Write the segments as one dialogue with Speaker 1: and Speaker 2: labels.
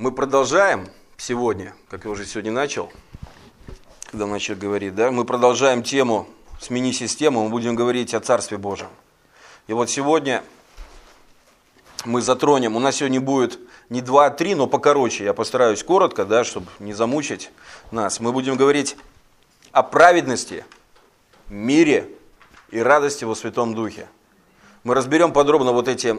Speaker 1: Мы продолжаем сегодня, как я уже сегодня начал, когда начал говорить, да, мы продолжаем тему «Смени систему», мы будем говорить о Царстве Божьем. И вот сегодня мы затронем, у нас сегодня будет не 2, а 3, но покороче, я постараюсь коротко, да, чтобы не замучить нас. Мы будем говорить о праведности, мире и радости во Святом Духе. Мы разберем подробно вот эти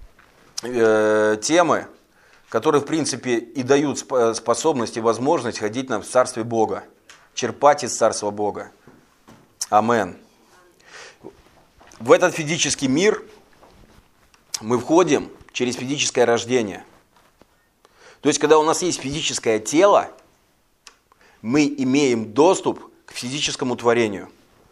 Speaker 1: темы, которые, в принципе, и дают способность и возможность ходить нам в Царстве Бога, черпать из Царства Бога. Амен. В этот физический мир мы входим через физическое рождение. То есть, когда у нас есть физическое тело, мы имеем доступ к физическому творению.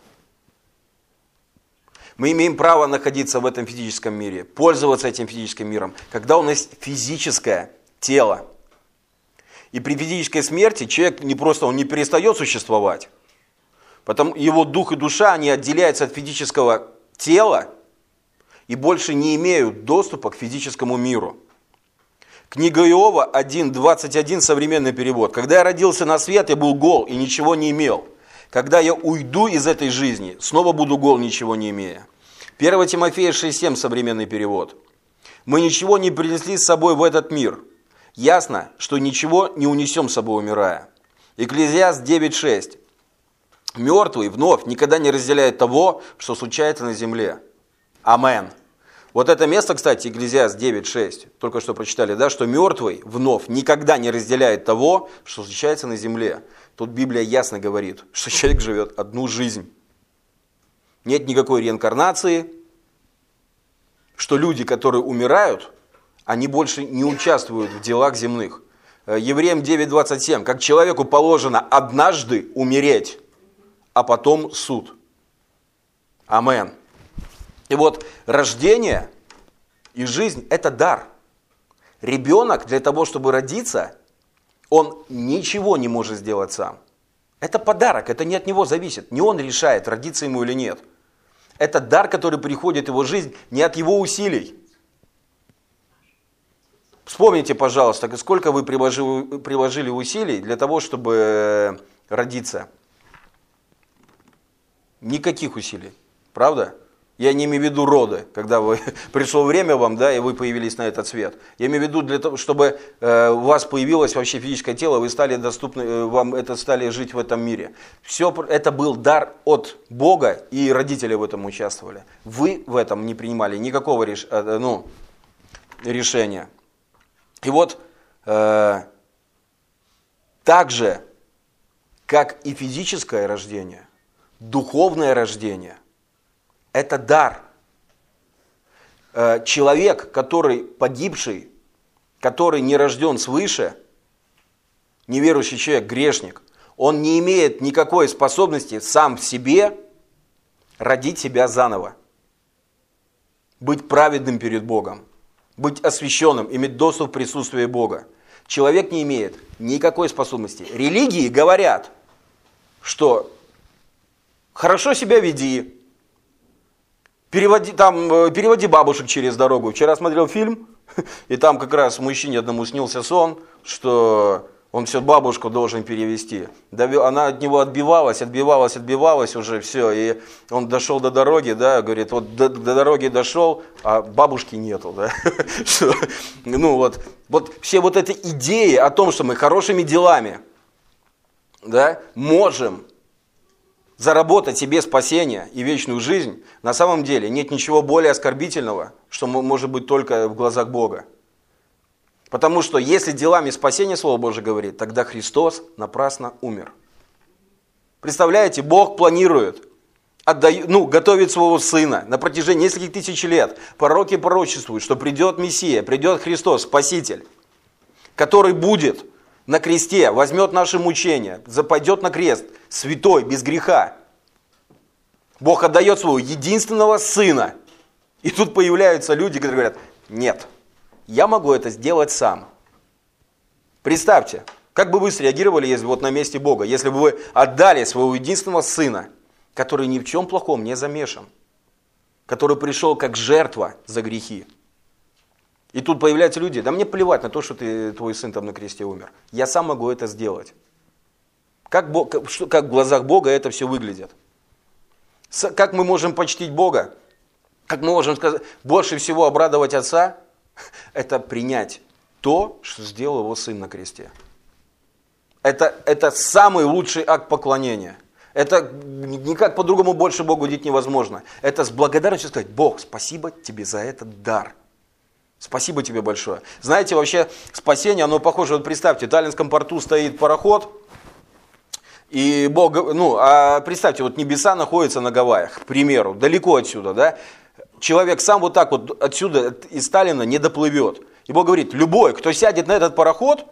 Speaker 1: Мы имеем право находиться в этом физическом мире, пользоваться этим физическим миром, когда у нас физическое тело. И при физической смерти человек он не перестает существовать. Потому его дух и душа, они отделяются от физического тела и больше не имеют доступа к физическому миру. Книга Иова 1:21, современный перевод. «Когда я родился на свет, я был гол и ничего не имел. Когда я уйду из этой жизни, снова буду гол, ничего не имея». 1 Тимофея 6:7, современный перевод. «Мы ничего не принесли с собой в этот мир. Ясно, что ничего не унесем с собой, умирая». Экклезиаст 9:6. «Мертвый вновь никогда не разделяет того, что случается на земле». Амен. Вот это место, кстати, Экклезиаст 9:6, только что прочитали, да, что мертвый вновь никогда не разделяет того, что случается на земле. Тут Библия ясно говорит, что человек живет одну жизнь. Нет никакой реинкарнации, что люди, которые умирают, они больше не участвуют в делах земных. Евреям 9:27, как человеку положено однажды умереть, а потом суд. Амен. И вот рождение и жизнь – это дар. Ребенок для того, чтобы родиться, он ничего не может сделать сам. Это подарок, это не от него зависит. Не он решает, родиться ему или нет. Это дар, который приходит в его жизнь не от его усилий. Вспомните, пожалуйста, сколько вы приложили усилий для того, чтобы родиться. Никаких усилий, правда? Я не имею в виду роды, когда пришло время вам, да, и вы появились на этот свет. Я имею в виду для того, чтобы у вас появилось вообще физическое тело, вы стали доступны, вам стали жить в этом мире. Все это был дар от Бога, и родители в этом участвовали. Вы в этом не принимали никакого решения. И вот так же, как и физическое рождение, духовное рождение – это дар. Человек, который погибший, который не рожден свыше, неверующий человек, грешник, он не имеет никакой способности сам в себе родить себя заново. Быть праведным перед Богом, быть освященным, иметь доступ в присутствие Бога. Человек не имеет никакой способности. Религии говорят, что хорошо себя веди, переводи бабушек через дорогу. Вчера смотрел фильм, и там как раз мужчине одному снился сон, что он все бабушку должен перевести. Она от него отбивалась уже все. И он дошел до дороги, да, говорит, вот до дороги дошел, а бабушки нету. Да. Вот все вот эти идеи о том, что мы хорошими делами, да, можем заработать себе спасение и вечную жизнь, на самом деле нет ничего более оскорбительного, что может быть только в глазах Бога. Потому что если делами спасения, Слово Божие говорит, тогда Христос напрасно умер. Представляете, Бог планирует, готовит своего Сына на протяжении нескольких тысяч лет. Пророки пророчествуют, что придет Мессия, придет Христос, Спаситель, который будет на кресте, возьмет наши мучения, пойдет на крест, святой, без греха. Бог отдает своего единственного Сына. И тут появляются люди, которые говорят, нет, я могу это сделать сам. Представьте, как бы вы среагировали, если вот на месте Бога, если бы вы отдали своего единственного Сына, который ни в чем плохом не замешан, который пришел как жертва за грехи. И тут появляются люди, да мне плевать на то, что твой сын там на кресте умер. Я сам могу это сделать. Как в глазах Бога это все выглядит? Как мы можем почтить Бога? Как мы можем сказать, больше всего обрадовать Отца? Это принять то, что сделал его сын на кресте. Это самый лучший акт поклонения. Это никак по-другому больше Богу удивить невозможно. Это с благодарностью сказать: Бог, спасибо тебе за этот дар. Спасибо тебе большое. Знаете, вообще спасение, оно похоже, вот представьте, в Таллинском порту стоит пароход, и Бог, представьте, вот небеса находятся на Гавайях, к примеру, далеко отсюда, да? Человек сам вот так вот отсюда, из Таллина, не доплывет. И Бог говорит: любой, кто сядет на этот пароход,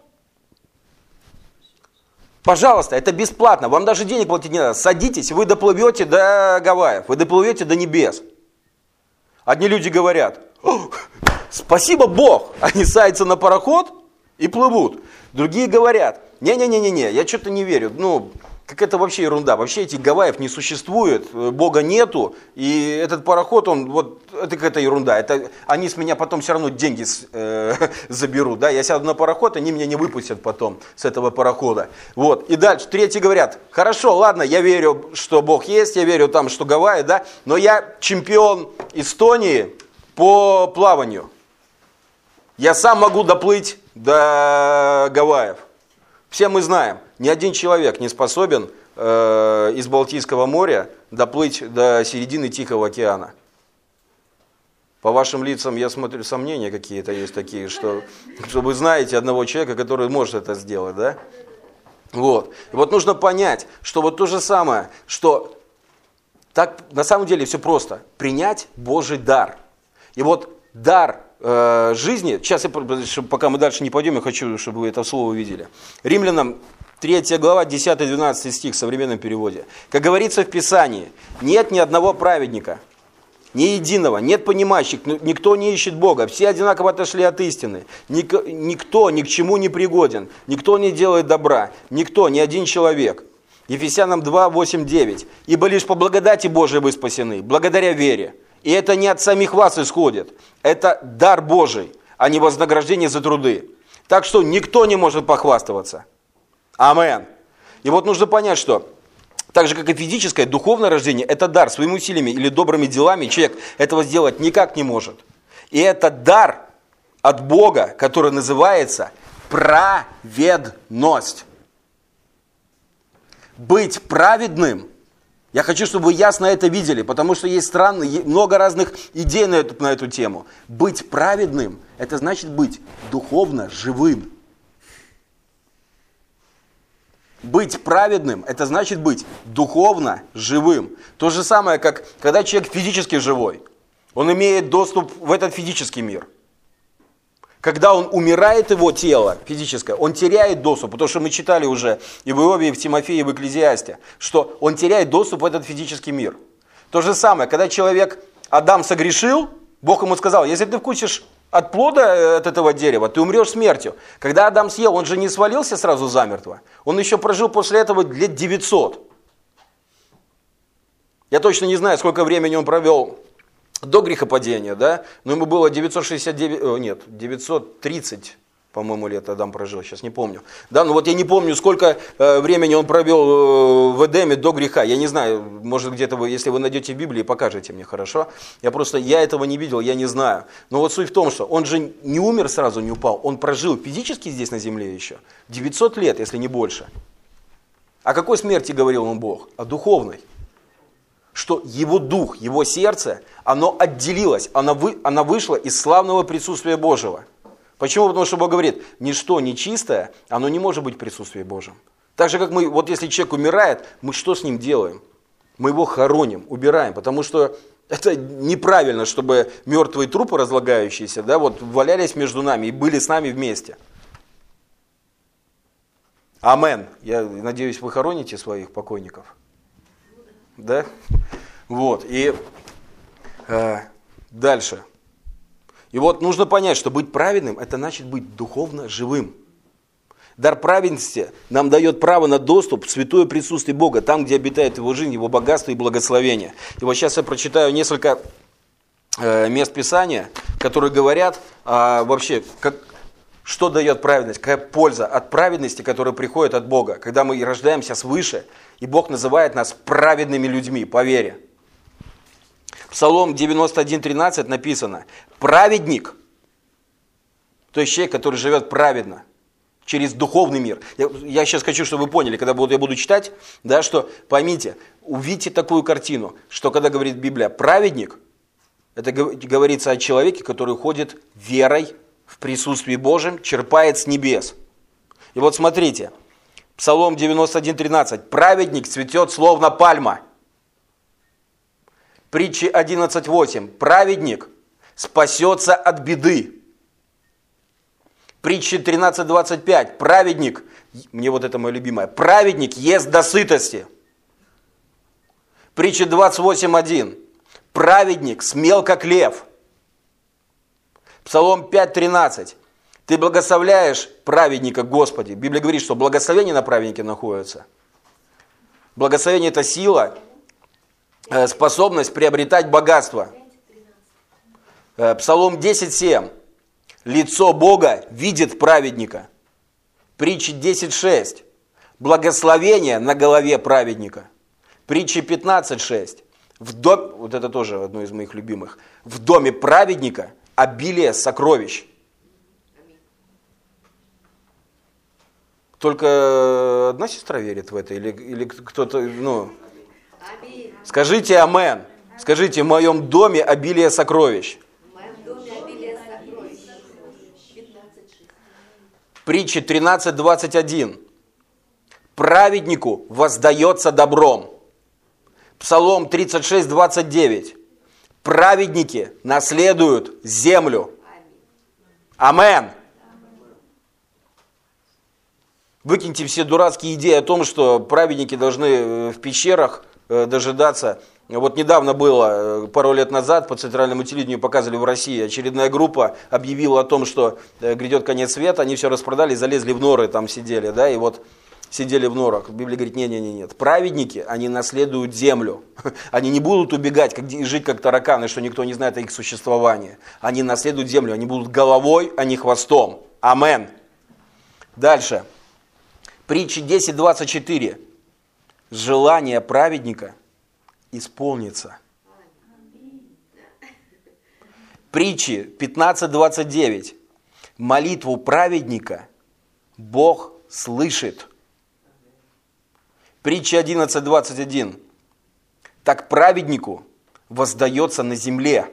Speaker 1: пожалуйста, это бесплатно, вам даже денег платить не надо, садитесь, вы доплывете до Гавайев, вы доплывете до небес. Одни люди говорят: спасибо, Бог, они садятся на пароход и плывут. Другие говорят: не-не-не-не, я что-то не верю, как это вообще ерунда, вообще этих Гавайев не существует, Бога нету, и этот пароход, это какая-то ерунда, они с меня потом все равно деньги заберут, да, я сяду на пароход, они меня не выпустят потом с этого парохода. Вот, и дальше третьи говорят: хорошо, ладно, я верю, что Бог есть, я верю там, что Гавайи, да, но я чемпион Эстонии по плаванию, я сам могу доплыть до Гавайев. Все мы знаем, ни один человек не способен из Балтийского моря доплыть до середины Тихого океана. По вашим лицам я смотрю, сомнения какие-то есть такие, что вы знаете одного человека, который может это сделать, да? Вот. И вот нужно понять, что вот то же самое, что так на самом деле все просто. Принять Божий дар. И вот дар жизни, сейчас, пока мы дальше не пойдем, я хочу, чтобы вы это слово увидели. Римлянам 3 глава, 10-12 стих в современном переводе. Как говорится в Писании: нет ни одного праведника, ни единого, нет понимающих, никто не ищет Бога, все одинаково отошли от истины, никто ни к чему не пригоден, никто не делает добра, никто, ни один человек. Ефесянам 2, 8, 9. Ибо лишь по благодати Божией вы спасены, благодаря вере. И это не от самих вас исходит, это дар Божий, а не вознаграждение за труды. Так что никто не может похвастываться. Амен. И вот нужно понять, что так же, как и физическое, духовное рождение – это дар. Своими усилиями или добрыми делами человек этого сделать никак не может. И это дар от Бога, который называется праведность. Быть праведным – я хочу, чтобы вы ясно это видели, потому что есть много разных идей на эту тему. Быть праведным – это значит быть духовно живым. Быть праведным – это значит быть духовно живым. То же самое, как когда человек физически живой, он имеет доступ в этот физический мир. Когда он умирает, его тело физическое, он теряет доступ, потому что мы читали уже и в Иове, и в Тимофее, и в Экклезиасте, что он теряет доступ в этот физический мир. То же самое, когда человек, Адам, согрешил, Бог ему сказал: если ты вкусишь от плода от этого дерева, ты умрешь смертью. Когда Адам съел, он же не свалился сразу замертво, он еще прожил после этого лет 900. Я точно не знаю, сколько времени он провел до грехопадения, да, но ему было 930, по-моему, лет Адам прожил, сейчас не помню. Да, ну вот я не помню, сколько времени он провел в Эдеме до греха. Я не знаю, может где-то вы, если вы найдете в Библии, покажите мне, хорошо? Я этого не видел, я не знаю. Но вот суть в том, что он же не умер сразу, не упал, он прожил физически здесь на земле еще 900 лет, если не больше. О какой смерти говорил ему Бог? О духовной. Что его дух, его сердце, оно отделилось, оно вышло из славного присутствия Божьего. Почему? Потому что Бог говорит: ничто нечистое, оно не может быть в присутствии Божьем. Так же, как мы, вот если человек умирает, мы что с ним делаем? Мы его хороним, убираем, потому что это неправильно, чтобы мертвые трупы разлагающиеся, да, вот валялись между нами и были с нами вместе. Амен. Я надеюсь, вы хороните своих покойников. Да? Вот, и дальше. И вот нужно понять, что быть праведным – это значит быть духовно живым. Дар праведности нам дает право на доступ в святое присутствие Бога, там, где обитает его жизнь, его богатство и благословение. И вот сейчас я прочитаю несколько мест Писания, которые говорят вообще, что дает праведность, какая польза от праведности, которая приходит от Бога, когда мы рождаемся свыше, и Бог называет нас праведными людьми по вере. Псалом 91:13 написано: праведник, то есть человек, который живет праведно, через духовный мир. Я сейчас хочу, чтобы вы поняли, когда я буду читать, да, что поймите, увидите такую картину, что когда говорит Библия праведник, это говорится о человеке, который ходит верой в присутствии Божьем, черпает с небес. И вот смотрите, Псалом 91:13. Праведник цветет словно пальма. Притчи 11:8. Праведник спасется от беды. Притчи 13:25. Праведник, мне вот это мое любимое, праведник ест до сытости. Притчи 28:1. Праведник смел, как лев. Псалом 5:13. Ты благословляешь праведника, Господи. Библия говорит, что благословение на праведнике находится. Благословение – это сила, способность приобретать богатство. Псалом 10:7. Лицо Бога видит праведника. Притчи 10:6. Благословение на голове праведника. Притчи 15:6. Вот это тоже одно из моих любимых. В доме праведника обилие сокровищ. Только одна сестра верит в это? Или кто-то, Скажите амен. Скажите, в моем доме обилие сокровищ.
Speaker 2: В моем доме обилие сокровищ.
Speaker 1: Притчи 13:21. Праведнику воздается добром. Псалом 36:29. Праведники наследуют землю. Амен. Выкиньте все дурацкие идеи о том, что праведники должны в пещерах дожидаться. Вот недавно было, пару лет назад, по центральному телевидению показывали в России, очередная группа объявила о том, что грядет конец света, они все распродали, залезли в норы, там сидели, да, и вот сидели в норах. Библия говорит, нет. Праведники, они наследуют землю. Они не будут убегать и жить как тараканы, что никто не знает о их существовании. Они наследуют землю, они будут головой, а не хвостом. Амен. Дальше. Притчи 10:24. Желание праведника исполнится. Притчи 15:29. Молитву праведника Бог слышит. Притча 11:21. Так праведнику воздается на земле.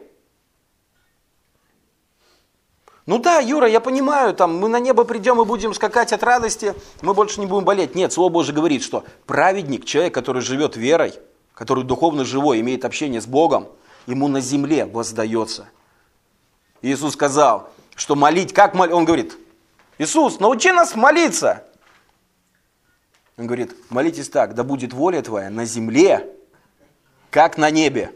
Speaker 1: Ну да, Юра, я понимаю, там мы на небо придем и будем скакать от радости, мы больше не будем болеть. Нет, Слово Божие говорит, что праведник, человек, который живет верой, который духовно живой, имеет общение с Богом, ему на земле воздается. Иисус сказал, что молить, как молить? Он говорит, Иисус, научи нас молиться. Он говорит, молитесь так, да будет воля твоя на земле, как на небе.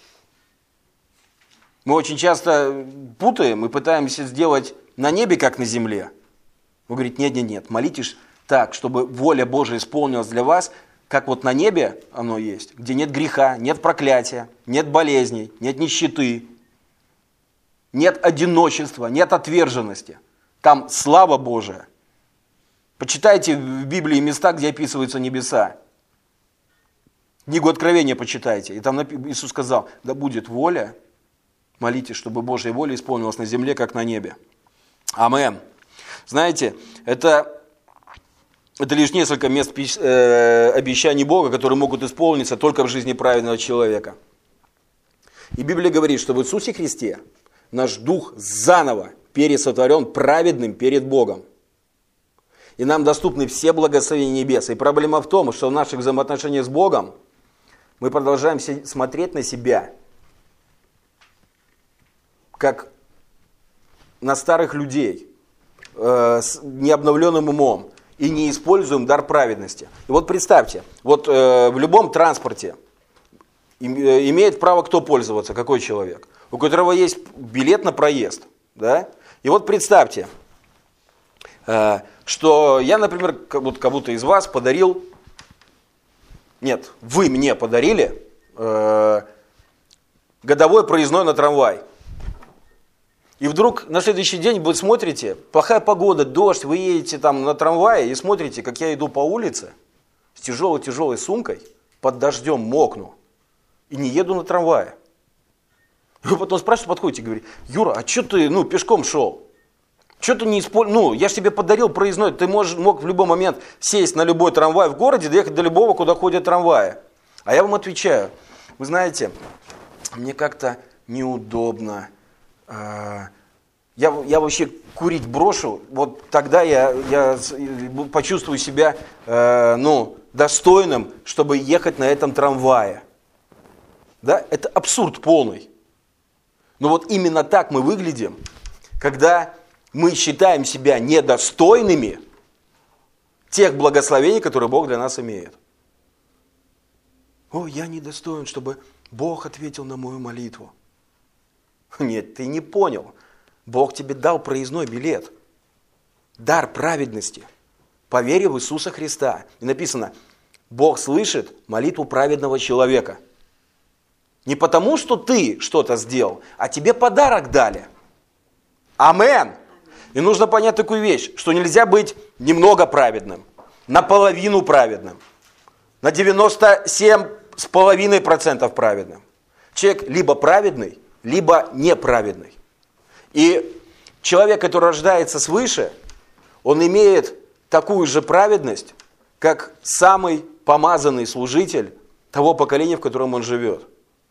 Speaker 1: Мы очень часто путаем и пытаемся сделать на небе, как на земле. Он говорит, нет, молитесь так, чтобы воля Божия исполнилась для вас, как вот на небе оно есть, где нет греха, нет проклятия, нет болезней, нет нищеты, нет одиночества, нет отверженности. Там слава Божия. Почитайте в Библии места, где описываются небеса. Книгу Откровения почитайте. И там Иисус сказал, да будет воля, молитесь, чтобы Божья воля исполнилась на земле, как на небе. Амен. Знаете, это лишь несколько мест обещаний Бога, которые могут исполниться только в жизни праведного человека. И Библия говорит, что в Иисусе Христе наш дух заново пересотворен праведным перед Богом. И нам доступны все благословения небес. И проблема в том, что в наших взаимоотношениях с Богом мы продолжаем смотреть на себя, как на старых людей, с необновленным умом, и не используем дар праведности. И вот представьте, вот в любом транспорте имеет право кто пользоваться, какой человек? У которого есть билет на проезд. Да? И вот представьте, что я, например, кому-то из вас подарил, нет, вы мне подарили годовой проездной на трамвай. И вдруг на следующий день вы смотрите, плохая погода, дождь, вы едете там на трамвае и смотрите, как я иду по улице с тяжелой сумкой, под дождем мокну и не еду на трамвае. И вы потом спрашиваете, подходите и говорите: Юра, а что ты пешком шел? Что ты не использовал? Я же тебе подарил проездной, ты мог в любой момент сесть на любой трамвай в городе, доехать до любого, куда ходят трамваи. А я вам отвечаю: вы знаете, мне как-то неудобно. Я вообще курить брошу, вот тогда я почувствую себя достойным, чтобы ехать на этом трамвае. Да? Это абсурд полный. Но вот именно так мы выглядим, когда мы считаем себя недостойными тех благословений, которые Бог для нас имеет. О, я недостоин, чтобы Бог ответил на мою молитву. Нет, ты не понял. Бог тебе дал проездной билет. Дар праведности. По вере в Иисуса Христа. И написано: Бог слышит молитву праведного человека. Не потому, что ты что-то сделал, а тебе подарок дали. Амен. И нужно понять такую вещь, что нельзя быть немного праведным, наполовину праведным, на 97,5% праведным. Человек либо праведный, либо неправедный. И человек, который рождается свыше, он имеет такую же праведность, как самый помазанный служитель того поколения, в котором он живет.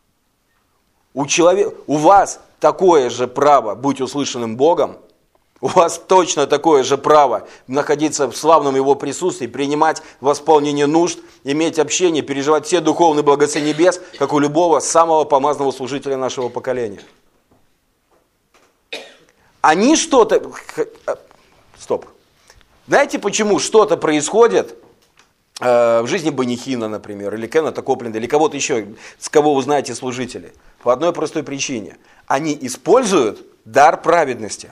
Speaker 1: У вас такое же право быть услышанным Богом, у вас точно такое же право находиться в славном Его присутствии, принимать восполнение нужд, иметь общение, переживать все духовные благословения небес, как у любого самого помазанного служителя нашего поколения. Они что-то... Стоп. Знаете, почему что-то происходит в жизни Банихина, например, или Кеннета Копленда, или кого-то еще, с кого вы знаете служителей? По одной простой причине. Они используют дар праведности.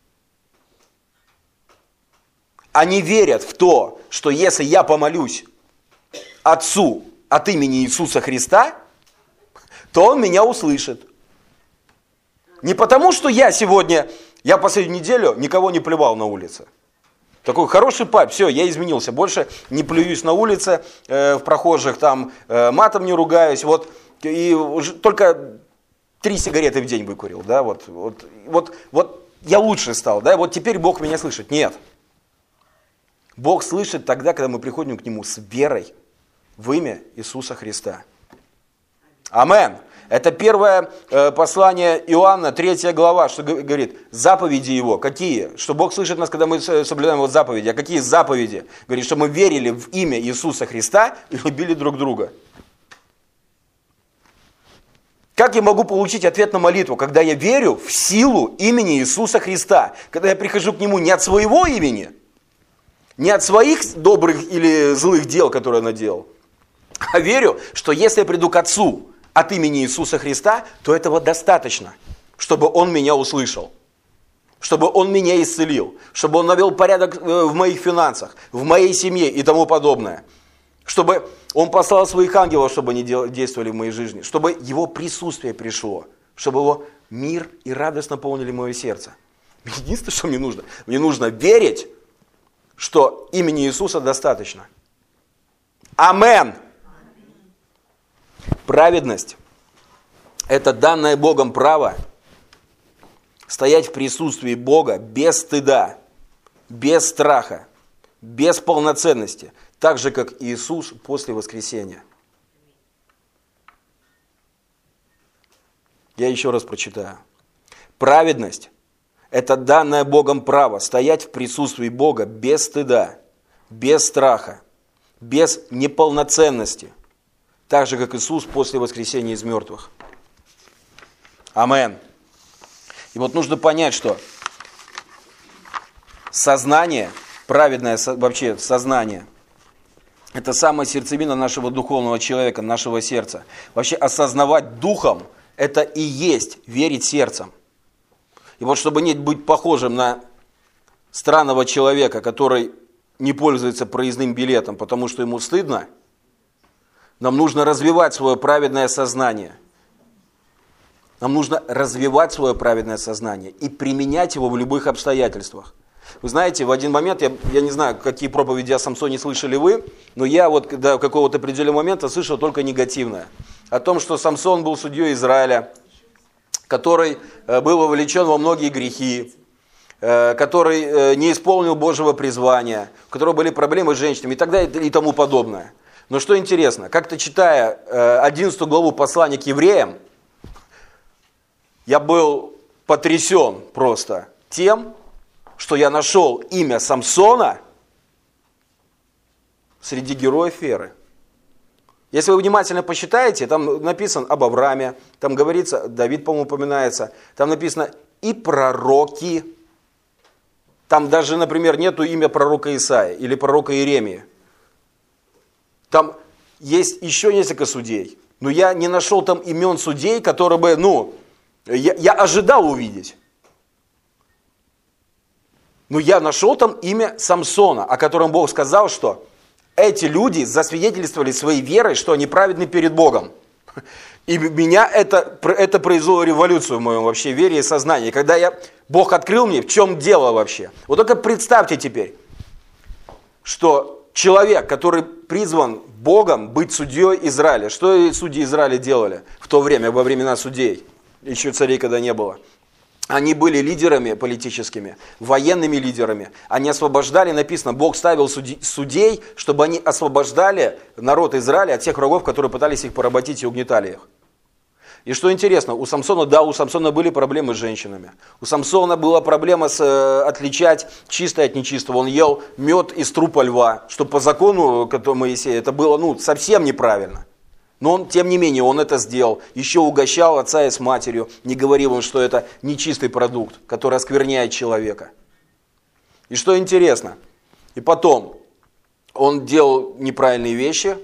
Speaker 1: Они верят в то, что если я помолюсь Отцу от имени Иисуса Христа, то Он меня услышит. Не потому, что я последнюю неделю никого не плевал на улице. Такой хороший папа, все, я изменился, больше не плююсь на улице, в прохожих, там, матом не ругаюсь, вот, и только 3 сигареты в день выкурил, да, вот я лучше стал, да, вот теперь Бог меня слышит. Нет. Бог слышит тогда, когда мы приходим к Нему с верой в имя Иисуса Христа. Амен. Это первое послание Иоанна, 3 глава, что говорит, заповеди Его. Какие? Что Бог слышит нас, когда мы соблюдаем Его заповеди. А какие заповеди? Говорит, что мы верили в имя Иисуса Христа и любили друг друга. Как я могу получить ответ на молитву, когда я верю в силу имени Иисуса Христа? Когда я прихожу к Нему не от своего имени, не от своих добрых или злых дел, которые я наделал, а верю, что если я приду к Отцу от имени Иисуса Христа, то этого достаточно, чтобы Он меня услышал, чтобы Он меня исцелил, чтобы Он навел порядок в моих финансах, в моей семье и тому подобное, чтобы Он послал своих ангелов, чтобы они действовали в моей жизни, чтобы Его присутствие пришло, чтобы Его мир и радость наполнили мое сердце. Единственное, что мне нужно верить, что имени Иисуса достаточно. Амен. Праведность – это данное Богом право стоять в присутствии Бога без стыда, без страха, без полноценности, так же, как Иисус после воскресения. Я еще раз прочитаю. Праведность – это данное Богом право стоять в присутствии Бога без стыда, без страха, без неполноценности, так же, как Иисус после воскресения из мертвых. Амен. И вот нужно понять, что сознание, праведное вообще сознание, это самая сердцевина нашего духовного человека, нашего сердца. Вообще осознавать духом – это и есть верить сердцем. И вот чтобы не быть похожим на странного человека, который не пользуется проездным билетом, потому что ему стыдно, нам нужно развивать свое праведное сознание. Нам нужно развивать свое праведное сознание и применять его в любых обстоятельствах. Вы знаете, в один момент, я не знаю, какие проповеди о Самсоне слышали вы, но я вот до какого-то определенного момента слышал только негативное. О том, что Самсон был судьей Израиля, который был вовлечен во многие грехи, который не исполнил Божьего призвания, у которого были проблемы с женщинами и так далее и тому подобное. Но что интересно, как-то читая 11 главу послания к евреям, я был потрясен просто тем, что я нашел имя Самсона среди героев веры. Если вы внимательно посчитаете, там написано об Аврааме, там говорится, Давид, по-моему, упоминается, там написано и пророки. Там даже, например, нету имя пророка Исаия или пророка Иеремии. Там есть еще несколько судей, но я не нашел там имен судей, которые бы, я ожидал увидеть. Но я нашел там имя Самсона, о котором Бог сказал, что эти люди засвидетельствовали своей верой, что они праведны перед Богом. И меня это произвело революцию в моем вообще вере и сознании. Когда Бог открыл мне, в чем дело вообще. Вот только представьте теперь, что человек, который призван Богом быть судьей Израиля. Что судьи Израиля делали в то время, во времена судей? Еще царей когда не было. Они были лидерами политическими, военными лидерами. Они освобождали, написано, Бог ставил судей, чтобы они освобождали народ Израиля от тех врагов, которые пытались их поработить и угнетали их. И что интересно, у Самсона были проблемы с женщинами. У Самсона была проблема отличать чистое от нечистого. Он ел мед из трупа льва, что по закону Моисея это было совсем неправильно. Но он, тем не менее, он это сделал. Еще угощал отца и с матерью, не говорил им, что это нечистый продукт, который оскверняет человека. И что интересно, и потом он делал неправильные вещи,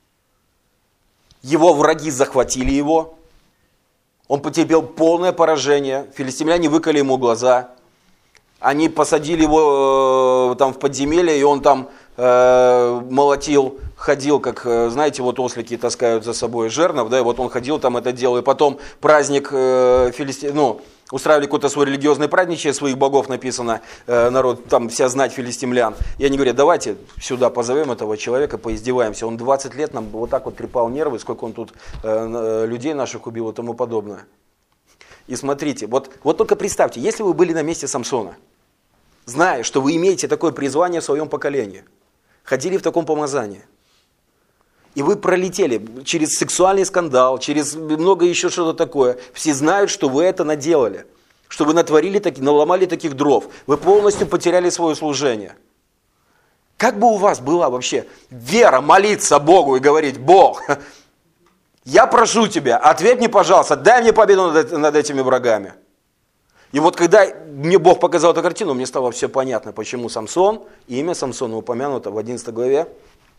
Speaker 1: его враги захватили его, он потерпел полное поражение, филистимляне выколи ему глаза, они посадили его там в подземелье, и он там молотил, ходил, как, знаете, вот ослики таскают за собой жернов, да, и вот он ходил там это делал, и потом праздник устраивали какой-то свой религиозный праздник, своих богов написано, народ, там вся знать филистимлян, и они говорят, давайте сюда позовем этого человека, поиздеваемся, он 20 лет нам вот так вот трепал нервы, сколько он тут людей наших убил и тому подобное. И смотрите, вот только представьте, если вы были на месте Самсона, зная, что вы имеете такое призвание в своем поколении, ходили в таком помазании, и вы пролетели через сексуальный скандал, через много еще что-то такое, все знают, что вы это наделали, что вы наломали таких дров, вы полностью потеряли свое служение. Как бы у вас была вообще вера молиться Богу и говорить, Бог, я прошу тебя, ответь мне, пожалуйста, дай мне победу над этими врагами. И вот когда мне Бог показал эту картину, мне стало все понятно, почему Самсон, имя Самсона упомянуто в 11 главе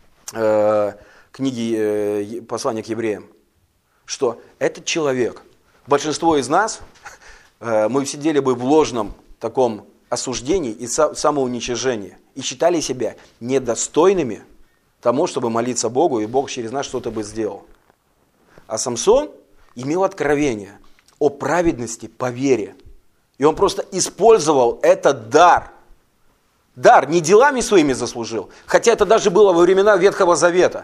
Speaker 1: книги послания к евреям, что этот человек, большинство из нас, мы сидели бы в ложном таком осуждении и самоуничижении, и считали себя недостойными тому, чтобы молиться Богу, и Бог через нас что-то бы сделал. А Самсон имел откровение о праведности по вере. И он просто использовал этот дар. Дар не делами своими заслужил, хотя это даже было во времена Ветхого Завета.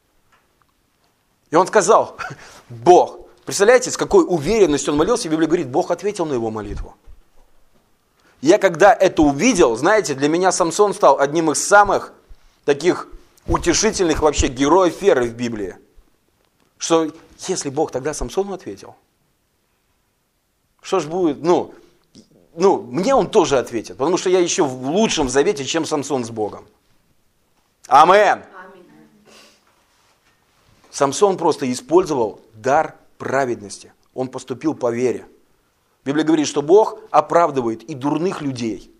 Speaker 1: И он сказал, Бог, представляете, с какой уверенностью он молился, и Библия говорит, Бог ответил на его молитву. Я когда это увидел, знаете, для меня Самсон стал одним из самых таких утешительных вообще героев веры в Библии. Что если Бог тогда Самсону ответил, что ж будет, мне он тоже ответит, потому что я еще в лучшем завете, чем Самсон с Богом. Амен. Самсон просто использовал дар праведности. Он поступил по вере. Библия говорит, что Бог оправдывает и дурных людей.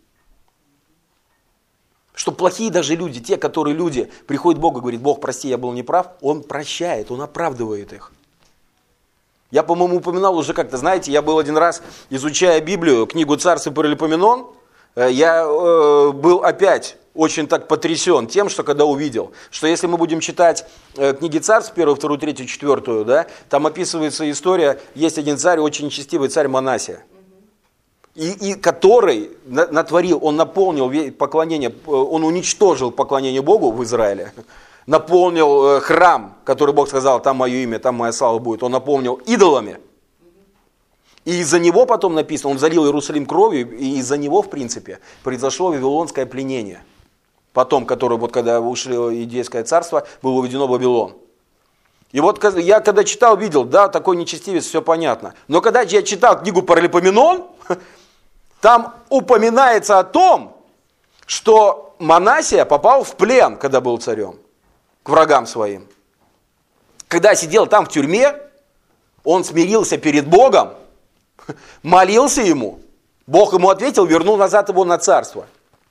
Speaker 1: Что плохие даже люди, те, которые люди, приходят к Богу и говорят, Бог, прости, я был неправ, Он прощает, Он оправдывает их. Я, по-моему, упоминал уже как-то, знаете, я был один раз, изучая Библию, книгу «Царств и Паралипоменон», я был опять очень так потрясен тем, что когда увидел, что если мы будем читать книги Царств, 1, 2, 3, 4, да, там описывается история, есть один царь, очень нечестивый царь Манасия, и который натворил, он наполнил поклонение, он уничтожил поклонение Богу в Израиле, наполнил храм, который Бог сказал, там мое имя, там моя слава будет, он наполнил идолами. И из-за него потом написано, он залил Иерусалим кровью, и из-за него, в принципе, произошло вавилонское пленение. Потом, которое, вот когда ушли Иудейское царство, было уведено в Вавилон. И вот я когда читал, видел, да, такой нечестивец, все понятно. Но когда я читал книгу Паралипоменон, там упоминается о том, что Манасия попал в плен, когда был царем, к врагам своим. Когда сидел там в тюрьме, он смирился перед Богом, молился ему, Бог ему ответил, вернул назад его на царство.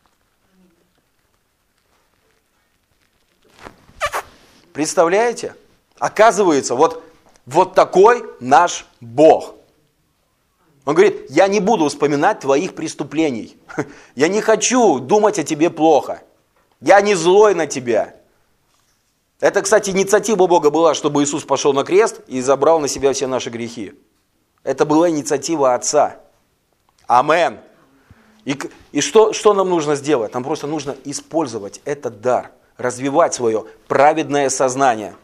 Speaker 1: Представляете? Оказывается, вот такой наш Бог. Он говорит, я не буду вспоминать твоих преступлений. Я не хочу думать о тебе плохо. Я не злой на тебя. Это, кстати, инициатива Бога была, чтобы Иисус пошел на крест и забрал на себя все наши грехи. Это была инициатива Отца. Амен. И что нам нужно сделать? Нам просто нужно использовать этот дар, развивать свое праведное сознание.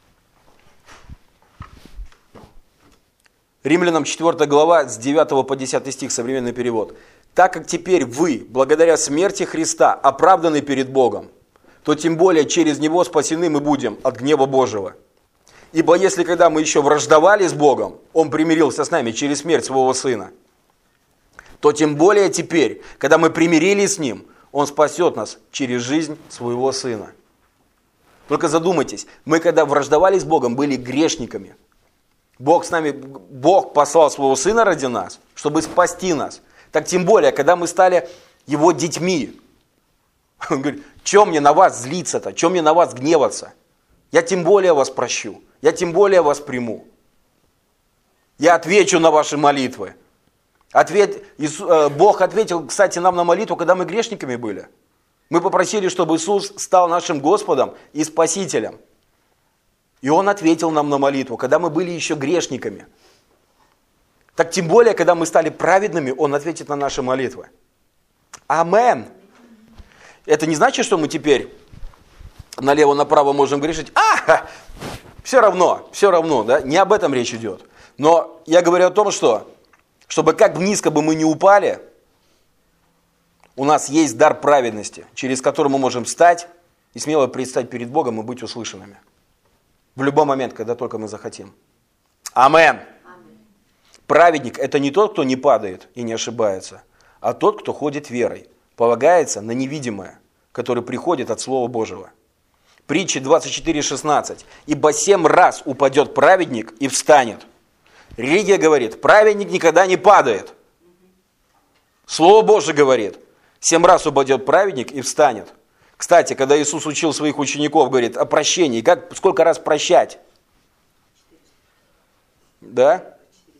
Speaker 1: Римлянам 4 глава, с 9 по 10 стих, современный перевод. «Так как теперь вы, благодаря смерти Христа, оправданы перед Богом, то тем более через Него спасены мы будем от гнева Божьего. Ибо если когда мы еще враждовали с Богом, Он примирился с нами через смерть Своего Сына, то тем более теперь, когда мы примирились с Ним, Он спасет нас через жизнь Своего Сына». Только задумайтесь, мы когда враждовали с Богом, были грешниками. Бог послал Своего Сына ради нас, чтобы спасти нас. Так тем более, когда мы стали Его детьми, Он говорит, что мне на вас злиться-то, что мне на вас гневаться? Я тем более вас прощу, я тем более вас приму. Я отвечу на ваши молитвы. Бог ответил, кстати, нам на молитву, когда мы грешниками были. Мы попросили, чтобы Иисус стал нашим Господом и Спасителем. И Он ответил нам на молитву, когда мы были еще грешниками. Так тем более, когда мы стали праведными, Он ответит на наши молитвы. Амен. Это не значит, что мы теперь налево-направо можем грешить. Все равно, да? Не об этом речь идет. Но я говорю о том, что, чтобы как низко бы мы не упали, у нас есть дар праведности, через который мы можем встать и смело предстать перед Богом и быть услышанными. В любой момент, когда только мы захотим. Амен. Праведник – это не тот, кто не падает и не ошибается, а тот, кто ходит верой, полагается на невидимое, которое приходит от Слова Божьего. Притча 24:16. «Ибо 7 раз упадет праведник и встанет». Религия говорит, праведник никогда не падает. Слово Божье говорит, 7 раз упадет праведник и встанет. Кстати, когда Иисус учил своих учеников, говорит о прощении, сколько раз прощать? Да?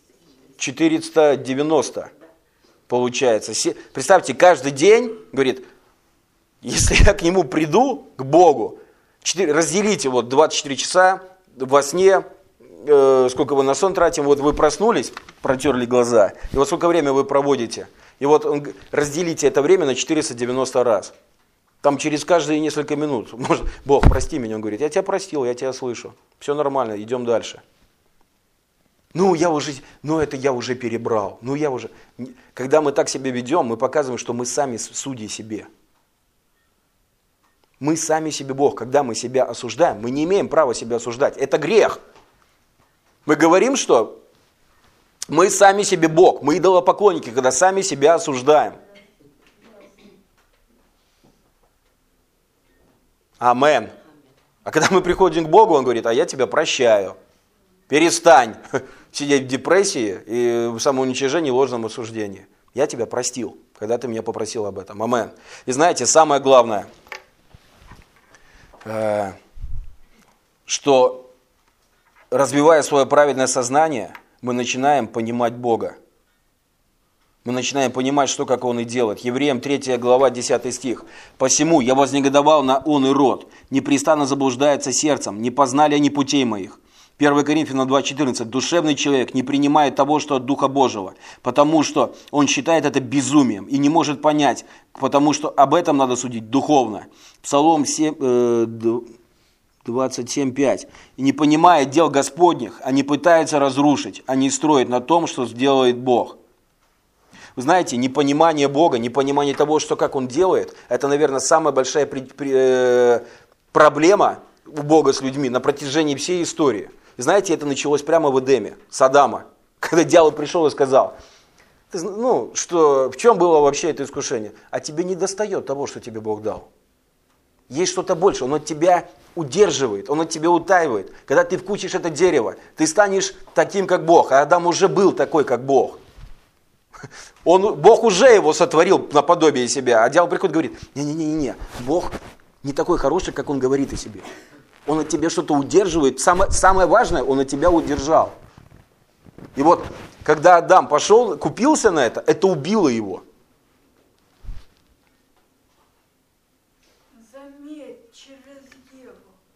Speaker 1: 490 получается. Представьте, каждый день, говорит, если я к Нему приду, к Богу, разделите 24 часа во сне, сколько вы на сон тратите, вы проснулись, протерли глаза, и вот сколько времени вы проводите. И вот разделите это время на 490 раз. Там через каждые несколько минут. Может, Бог, прости меня, Он говорит, я тебя простил, я тебя слышу. Все нормально, идем дальше. Это я уже перебрал. Когда мы так себя ведем, мы показываем, что мы сами судьи себе. Мы сами себе Бог. Когда мы себя осуждаем, мы не имеем права себя осуждать. Это грех. Мы говорим, что мы сами себе Бог. Мы идолопоклонники, когда сами себя осуждаем. Амен. А когда мы приходим к Богу, Он говорит, а я тебя прощаю. Перестань сидеть в депрессии и в самоуничижении и ложном осуждении. Я тебя простил, когда ты меня попросил об этом. Амен. И знаете, самое главное, что развивая свое праведное сознание, мы начинаем понимать Бога. Мы начинаем понимать, что как он и делает. Евреям 3 глава, 10 стих. «Посему я вознегодовал на он и род, непрестанно заблуждается сердцем, не познали они путей моих». 1 Коринфянам 2,14. «Душевный человек не принимает того, что от Духа Божьего, потому что он считает это безумием и не может понять, потому что об этом надо судить духовно». Псалом 27,5. «И не понимая дел Господних, они пытаются разрушить, они строят на том, что сделает Бог». Вы знаете, непонимание Бога, непонимание того, что как Он делает, это, наверное, самая большая проблема у Бога с людьми на протяжении всей истории. И знаете, это началось прямо в Эдеме, с Адама, когда дьявол пришел и сказал, что, в чем было вообще это искушение? А тебе не достает того, что тебе Бог дал. Есть что-то больше, Он от тебя удерживает, Он от тебя утаивает. Когда ты вкусишь это дерево, ты станешь таким, как Бог, а Адам уже был такой, как Бог. Бог уже его сотворил наподобие себя, а дьявол приходит и говорит, не, Бог не такой хороший, как Он говорит о себе. Он от тебя что-то удерживает, самое важное, Он от тебя удержал. И вот, когда Адам пошел, купился на это убило его.
Speaker 3: Заметь, через Еву.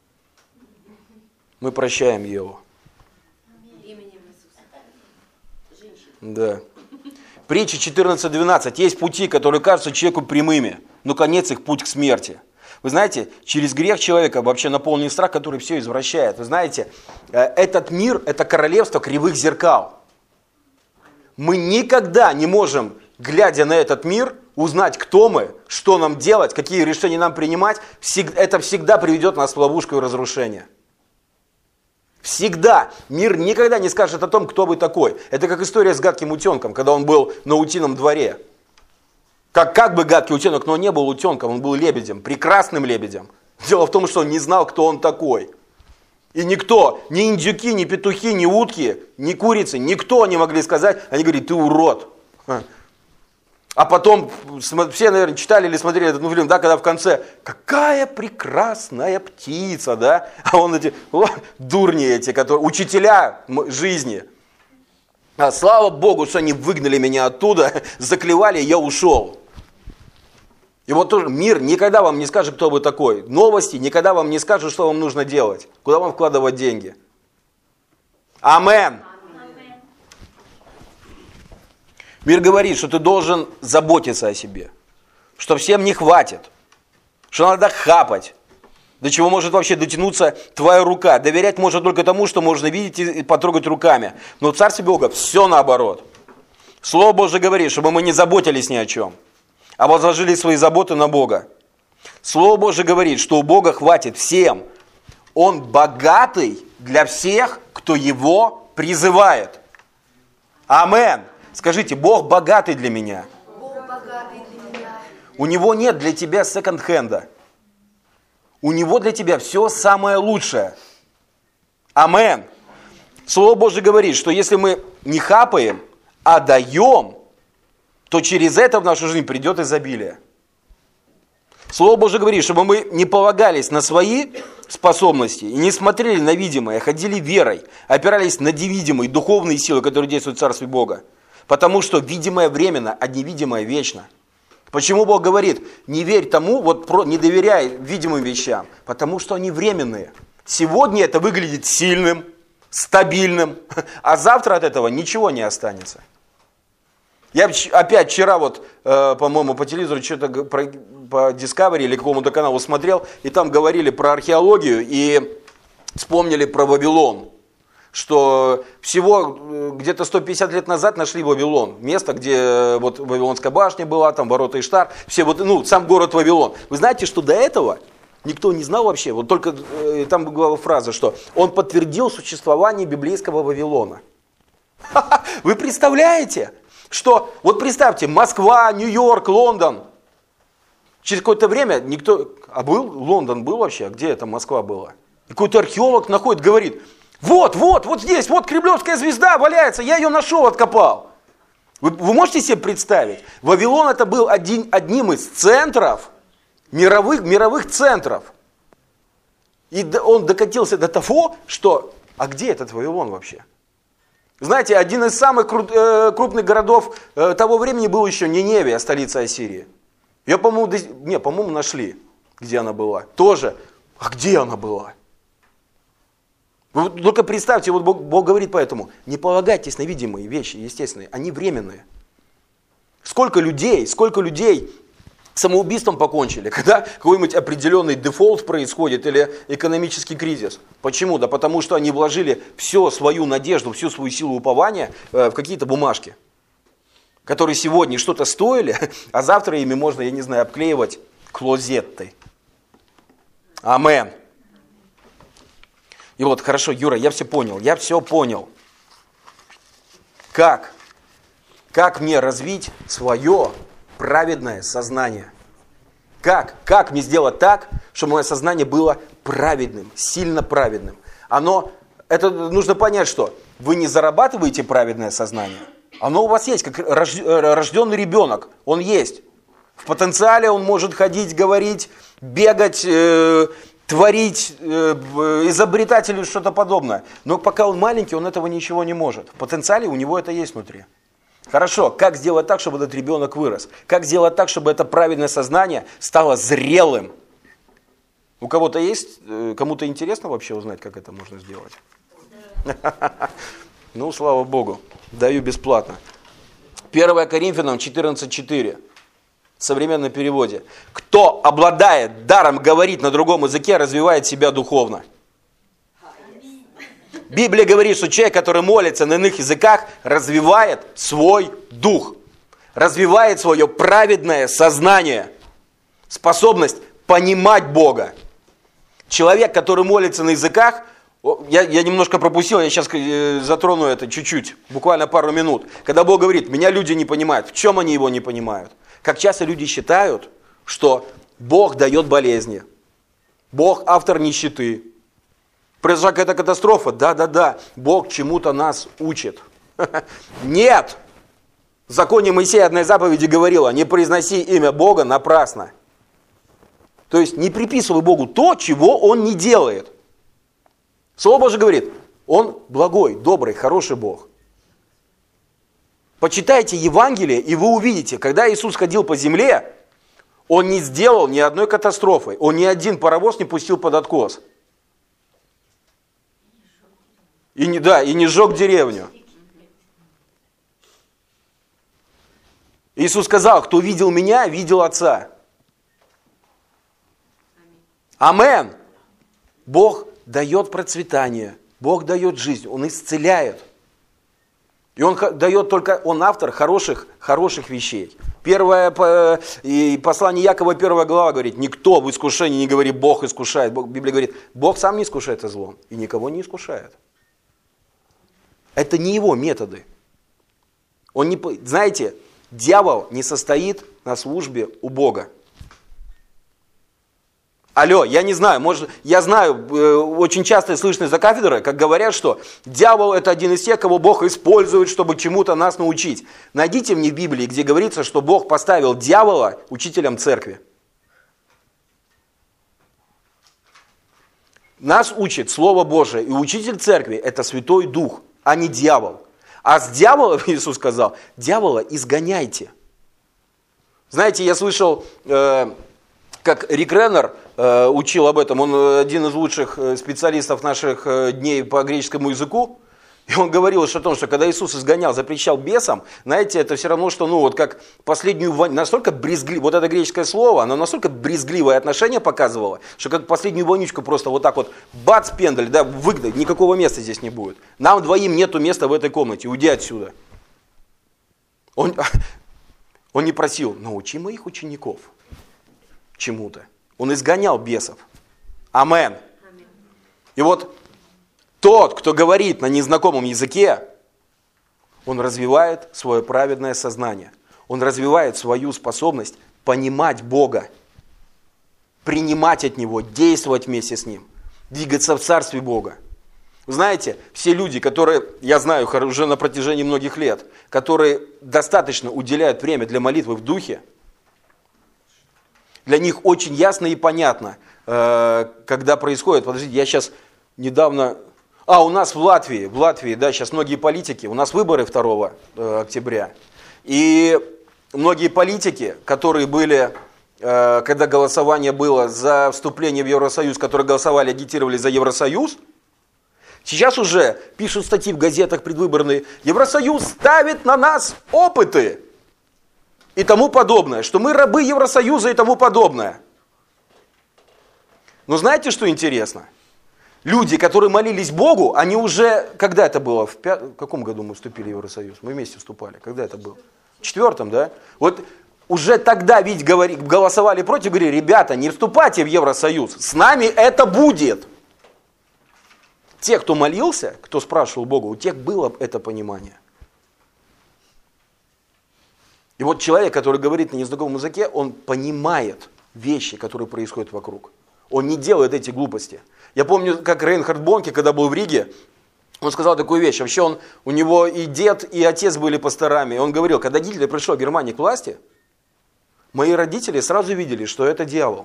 Speaker 1: Мы прощаем Еву.
Speaker 2: Именем Иисуса. Женщина.
Speaker 1: Да. Притча 14:12. Есть пути, которые кажутся человеку прямыми, но конец их путь к смерти. Вы знаете, через грех человека вообще наполнен страх, который все извращает. Вы знаете, этот мир – это королевство кривых зеркал. Мы никогда не можем, глядя на этот мир, узнать, кто мы, что нам делать, какие решения нам принимать. Это всегда приведет нас в ловушку и разрушение. Всегда. Мир никогда не скажет о том, кто вы такой. Это как история с гадким утенком, когда он был на утином дворе. Как бы гадкий утенок, но он не был утенком, он был лебедем, прекрасным лебедем. Дело в том, что он не знал, кто он такой. И никто, ни индюки, ни петухи, ни утки, ни курицы, никто не могли сказать, они говорят, ты урод. А потом, все, наверное, читали или смотрели этот фильм, да, когда в конце, какая прекрасная птица, да, а он эти, дурни эти, которые, учителя жизни. А слава Богу, что они выгнали меня оттуда, заклевали, я ушел. И вот тоже мир никогда вам не скажет, кто вы такой. Новости никогда вам не скажут, что вам нужно делать, куда вам вкладывать деньги. Амен. Мир говорит, что ты должен заботиться о себе, что всем не хватит, что надо хапать, до чего может вообще дотянуться твоя рука. Доверять можно только тому, что можно видеть и потрогать руками. Но в Царстве Бога все наоборот. Слово Божие говорит, чтобы мы не заботились ни о чем, а возложили свои заботы на Бога. Слово Божие говорит, что у Бога хватит всем. Он богатый для всех, кто Его призывает. Амен. Скажите, Бог богатый для меня.
Speaker 2: Бог богатый для меня.
Speaker 1: У Него нет для тебя секонд-хенда. У Него для тебя все самое лучшее. Амен. Слово Божие говорит, что если мы не хапаем, а даем, то через это в нашу жизнь придет изобилие. Слово Божие говорит, чтобы мы не полагались на свои способности и не смотрели на видимое, а ходили верой, опирались на невидимые духовные силы, которые действуют в Царстве Бога. Потому что видимое временно, а невидимое вечно. Почему Бог говорит, не верь тому, не доверяй видимым вещам, потому что они временные. Сегодня это выглядит сильным, стабильным, а завтра от этого ничего не останется. Я опять вчера, по-моему, по телевизору что-то по Discovery или какому-то каналу смотрел, и там говорили про археологию и вспомнили про Вавилон. Что всего где-то 150 лет назад нашли Вавилон. Место, где Вавилонская башня была, там ворота Иштар, сам город Вавилон. Вы знаете, что до этого никто не знал вообще, только там была фраза, что он подтвердил существование библейского Вавилона. Вы представляете, что, представьте, Москва, Нью-Йорк, Лондон. Через какое-то время никто, Лондон был вообще, а где эта Москва была? И какой-то археолог находит, говорит, вот здесь, Кремлевская звезда валяется, я ее нашел, откопал. Вы можете себе представить? Вавилон это был одним из центров, мировых центров. И он докатился до того, что, а где этот Вавилон вообще? Знаете, один из самых крупных городов того времени был еще Ниневия, столица Ассирии. Ее, по-моему, нашли, где она была. Тоже. А где она была? Вы только представьте, вот Бог говорит поэтому, не полагайтесь на видимые вещи, естественные, они временные. Сколько людей самоубийством покончили, когда какой-нибудь определенный дефолт происходит или экономический кризис. Почему? Да потому что они вложили всю свою надежду, всю свою силу упования в какие-то бумажки, которые сегодня что-то стоили, а завтра ими можно, я не знаю, обклеивать клозеттой. Амен. И вот, хорошо, Юра, я все понял. Как мне развить свое праведное сознание? Как мне сделать так, чтобы мое сознание было праведным, сильно праведным? Это нужно понять, что вы не зарабатываете праведное сознание. Оно у вас есть, как рожденный ребенок, он есть. В потенциале он может ходить, говорить, бегать, творить, изобретать или что-то подобное. Но пока он маленький, он этого ничего не может. В потенциале у него это есть внутри. Хорошо, как сделать так, чтобы этот ребенок вырос? Как сделать так, чтобы это праведное сознание стало зрелым? У кого-то есть, кому-то интересно вообще узнать, как это можно сделать? Ну, слава Богу, даю бесплатно. 1 Коринфянам 14:4. В современном переводе. Кто обладает даром говорить на другом языке, развивает себя духовно. Библия говорит, что человек, который молится на иных языках, развивает свой дух. Развивает свое праведное сознание. Способность понимать Бога. Человек, который молится на языках, я немножко пропустил, я сейчас затрону это чуть-чуть, буквально пару минут. Когда Бог говорит, меня люди не понимают, в чем они его не понимают? Как часто люди считают, что Бог дает болезни, Бог автор нищеты. Произошла какая-то катастрофа, да, Бог чему-то нас учит. Нет! В законе Моисея одной заповеди говорила, не произноси имя Бога напрасно. То есть не приписывай Богу то, чего Он не делает. Слово Божие говорит, Он благой, добрый, хороший Бог. Почитайте Евангелие, и вы увидите, когда Иисус ходил по земле, Он не сделал ни одной катастрофы, Он ни один паровоз не пустил под откос. И не сжег деревню. Иисус сказал, кто видел меня, видел Отца. Амен. Бог дает процветание, Бог дает жизнь, Он исцеляет. И Он дает только, Он автор хороших вещей. Послание Якова 1 глава говорит, никто в искушении не говорит, Бог искушает. Библия говорит, Бог сам не искушается злом и никого не искушает. Это не Его методы. Знаете, дьявол не состоит на службе у Бога. Алло, я не знаю, я знаю, очень часто слышно за кафедрой, как говорят, что дьявол это один из тех, кого Бог использует, чтобы чему-то нас научить. Найдите мне в Библии, где говорится, что Бог поставил дьявола учителем церкви. Нас учит Слово Божие, и учитель церкви это Святой Дух, а не дьявол. А с дьявола, Иисус сказал, дьявола изгоняйте. Знаете, я слышал, как Рик Реннер учил об этом, он один из лучших специалистов наших дней по греческому языку, и он говорил о том, что когда Иисус изгонял, запрещал бесам, знаете, это все равно, что, как последнюю, настолько брезгливое, вот это греческое слово, оно настолько брезгливое отношение показывало, что как последнюю вонючку просто вот так вот, бац, пендаль, выгнать, никакого места здесь не будет. Нам двоим нету места в этой комнате, уйди отсюда. Он не просил, научи моих учеников чему-то. Он изгонял бесов. Амен. И вот тот, кто говорит на незнакомом языке, он развивает свое праведное сознание. Он развивает свою способность понимать Бога, принимать от Него, действовать вместе с Ним, двигаться в Царстве Бога. Вы знаете, все люди, которые, я знаю уже на протяжении многих лет, которые достаточно уделяют время для молитвы в духе, для них очень ясно и понятно, когда происходит. Подождите, я сейчас недавно... у нас в Латвии, да, сейчас многие политики, у нас выборы 2 октября, и многие политики, которые были, когда голосование было за вступление в Евросоюз, которые голосовали, агитировали за Евросоюз, сейчас уже пишут статьи в газетах предвыборные, Евросоюз ставит на нас опыты и тому подобное, что мы рабы Евросоюза и тому подобное. Но знаете, что интересно? Люди, которые молились Богу, они уже, когда это было? В каком году мы вступили в Евросоюз? Мы вместе вступали. Когда это было? В 4-м, да? Вот уже тогда ведь голосовали против, говорили, ребята, не вступайте в Евросоюз, с нами это будет. Те, кто молился, кто спрашивал Бога, у тех было это понимание. И вот человек, который говорит на незнакомом языке, он понимает вещи, которые происходят вокруг. Он не делает эти глупости. Я помню, как Рейнхард Бонке, когда был в Риге, он сказал такую вещь. Вообще у него и дед, и отец были пасторами. И он говорил, когда Гитлер пришел в Германию к власти, мои родители сразу видели, что это дьявол.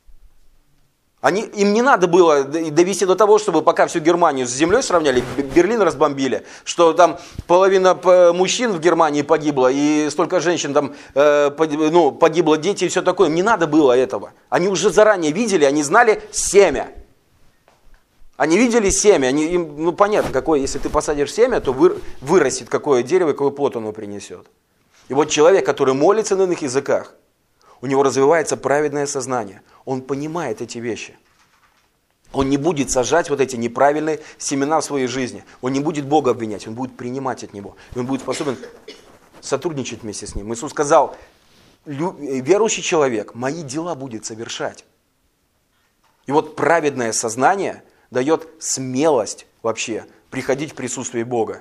Speaker 1: Им не надо было довести до того, чтобы пока всю Германию с землей сравняли, Берлин разбомбили, что там половина мужчин в Германии погибла, и столько женщин там погибло, дети и все такое. Им не надо было этого. Они уже заранее видели, они знали семя. Они видели семя, понятно, какое, если ты посадишь семя, то вырастет какое дерево, какой плод оно принесет. И вот человек, который молится на иных языках, у него развивается праведное сознание. Он понимает эти вещи. Он не будет сажать вот эти неправильные семена в своей жизни. Он не будет Бога обвинять, он будет принимать от Него. И он будет способен сотрудничать вместе с Ним. Иисус сказал, верующий человек мои дела будет совершать. И вот праведное сознание дает смелость вообще приходить в присутствие Бога.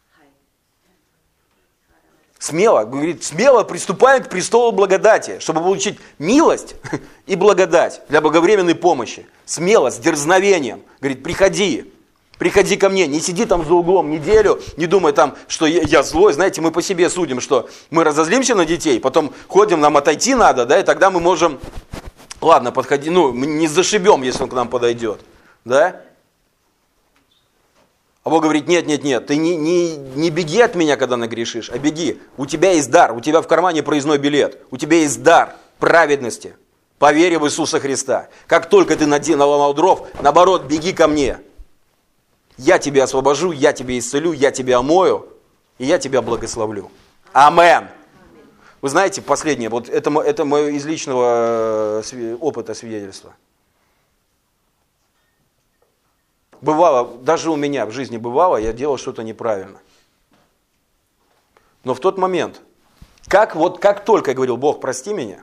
Speaker 1: Смело приступаем к престолу благодати, чтобы получить милость и благодать для благовременной помощи. Смело, с дерзновением. Говорит, приходи ко мне, не сиди там за углом неделю, не думай там, что я злой. Знаете, мы по себе судим, что мы разозлимся на детей, потом ходим, нам отойти надо, да, и тогда мы можем, ладно, подходи, мы не зашибем, если он к нам подойдет, да. А Бог говорит, нет, ты не беги от меня, когда нагрешишь, а беги. У тебя есть дар, у тебя в кармане проездной билет, у тебя есть дар праведности, по вере в Иисуса Христа. Как только ты наломал дров, наоборот, беги ко мне. Я тебя освобожу, я тебя исцелю, я тебя омою, и я тебя благословлю. Амен. Вы знаете, последнее, вот это мое из личного опыта свидетельства. Бывало, даже у меня в жизни бывало, я делал что-то неправильно. Но в тот момент, как только я говорил, Бог, прости меня,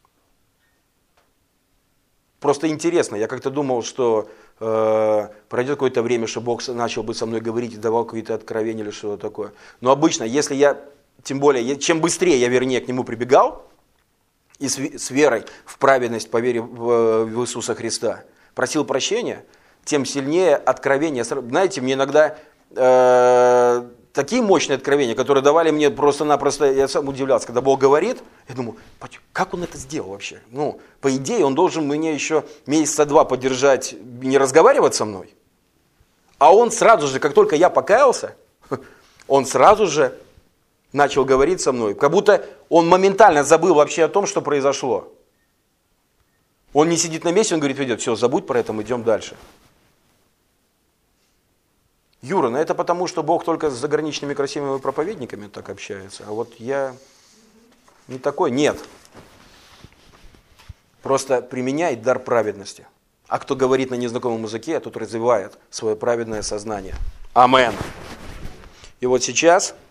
Speaker 1: просто интересно, я как-то думал, что пройдет какое-то время, что Бог начал бы со мной говорить и давал какие-то откровения или что-то такое. Но обычно, если тем более, чем быстрее я, к Нему прибегал, и с верой в праведность, по вере в Иисуса Христа, просил прощения, тем сильнее откровения. Знаете, мне иногда такие мощные откровения, которые давали мне просто-напросто, я сам удивлялся, когда Бог говорит, я думаю, как Он это сделал вообще? По идее, Он должен мне еще месяца 2 подержать, не разговаривать со мной. А Он сразу же, как только я покаялся, Он сразу же начал говорить со мной, как будто Он моментально забыл вообще о том, что произошло. Он не сидит на месте, Он говорит, идет, все, забудь про это, мы идем дальше. Юра, это потому, что Бог только с заграничными красивыми проповедниками так общается, а вот я не такой. Нет. Просто применяет дар праведности. А кто говорит на незнакомом языке, тот развивает свое праведное сознание. Амен. И вот сейчас